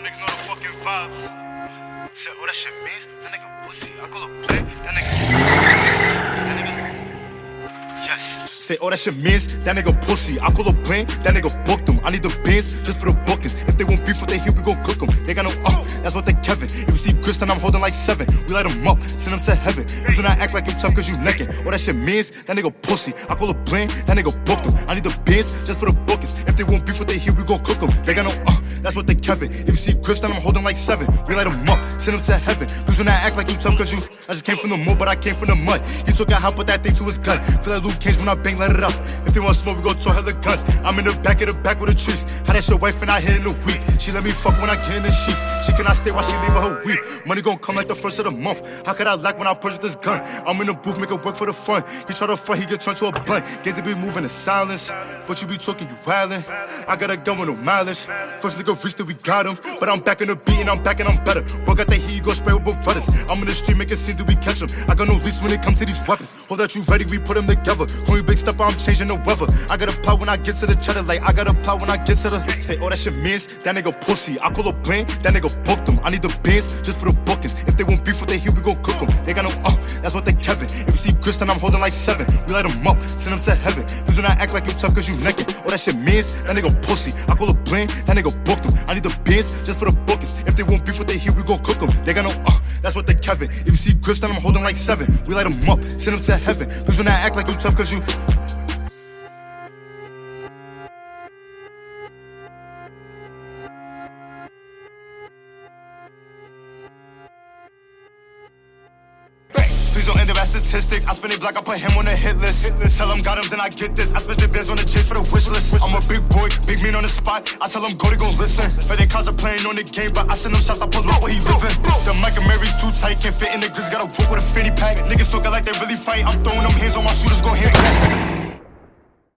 niggas know the fucking vibes. Said, oh, that shit means that nigga pussy. I call him play. That nigga. Yes. Say, oh, that shit means that nigga pussy. I call a plane, that nigga booked them. I need the beans just for the bookings. If they want beef with they here, we gon' cook them. They got no that's what they Kevin. If you see Chris, then I'm holding like 7. We light them up, send them to heaven. Please do not act like you tough cause you naked. Oh, that shit means that nigga pussy. I call a plane, that nigga booked them. I need the beans just for the bookings. If they want beef with they here, we gon' cook them. They got no that's what they Kevin. If you see Chris, then I'm holding like 7. We light them up, send them to heaven. Please do not act like you tough cause you I just came from the mud, but I came from the mud. He took a hop, put that thing to his gut. Feel like Luke Cage when I bang, let it up. If they want smoke, we gon' talk hella guns. I'm in the back of the back with the trees. How that's your wife and I hit in the week. She let me fuck when I get in the sheets. She cannot stay while she leave her week. Money gon' come like the first of the month. How could I lack when I purchase this gun? I'm in the booth, make it work for the fun. He try to front, he get turned to a blunt. Gaze be moving in silence, but you be talking, you wildin'. I got a gun with no mileage. First nigga reached it, we got him. But I'm back in the beat and I'm back and I'm better. Bro got that heat, go spray with both brothers. I'm in the street, make it seem that we catch him. I got no lease when it comes to these weapons. Hold that you ready, we put them together. Call me big stepper, I'm changing the weather. I got a plow when I get to the cheddar, like I got a plow when I get to the. Say, oh, that shit means that nigga pussy. I call a plane, that nigga booked them. I need the beans just for the bookings. If they want beef with they here, we gon' cook them. They got no that's what they Kevin. If you see Chris, then I'm holding like 7. We light them up, send them to heaven. Please do not act like you tough cause you naked. Oh, that shit means that nigga pussy. I call a plane, that nigga booked them. I need the beans just for the bookings. If they want beef with they here, we gon' cook them. They got no that's what they Kevin. If you see Chris, then I'm holding like 7. We light them up, send them to heaven. Please do not act like you tough cause you Please don't end up as statistics. I spin it black, I put him on the hit list. Tell him got him, then I get this. I spent the biz on the chase for the wish list. I'm a big boy, big mean on the spot. I tell him go, they gon' listen. But they cause playing on the game, but I send them shots, I pull up where he living. The Mike and Mary's too tight, can't fit in the goods. Gotta walk with a fanny pack. Niggas talking like they really fight. I'm throwing them hands on my shooters, gon' handle that.